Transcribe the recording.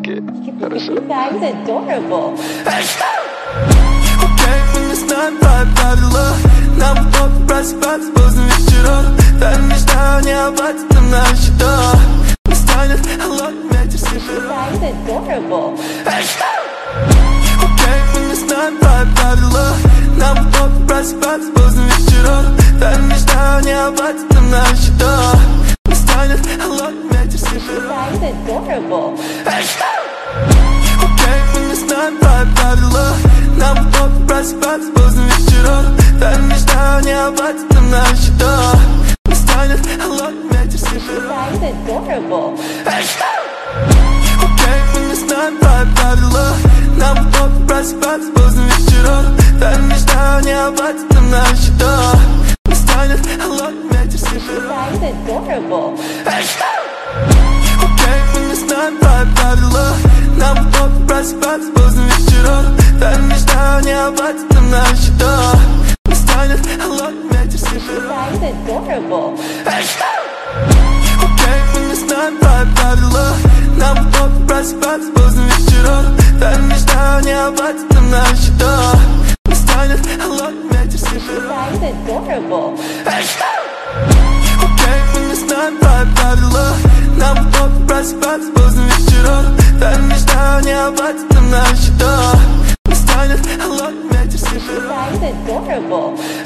Окей, хорошо. You guys adorable. Окей, мы не знаем твои правила. Нам удобно просыпаться поздно вечером. Твои мечтания об этом на счетах. Не станет холодный ветер с You севера. guys adorable. Окей, мы не знаем твои правила. Нам удобно просыпаться поздно вечером. Твои мечтания об этом на счетах. Не станет холодный ветер с You севера. guys adorable. Окей, мы не знаем твои правила. Нам удобно просыпаться поздно вечером. Твои мечтания об этом на счетах. Не станет холодный ветер с You севера. guys adorable. Окей, мы не знаем твои правила. Нам удобно просыпаться поздно вечером. Твои мечтания об этом на счетах. Не станет холодный ветер с You севера. guys adorable. Окей, мы не знаем твои правила. Нам удобно просыпаться поздно вечером. Твои мечтания об этом на счетах. Не станет холодный ветер с You севера. guys adorable. Окей, мы не знаем твои правила. Нам удобно просыпаться поздно вечером. Твои мечтания об этом на счетах. Не станет холодный ветер с You севера. guys adorable. Окей, мы не знаем твои правила. Нам удобно просыпаться поздно вечером. Твои мечтания об этом на счетах. Не станет холодный ветер с You севера. guys adorable.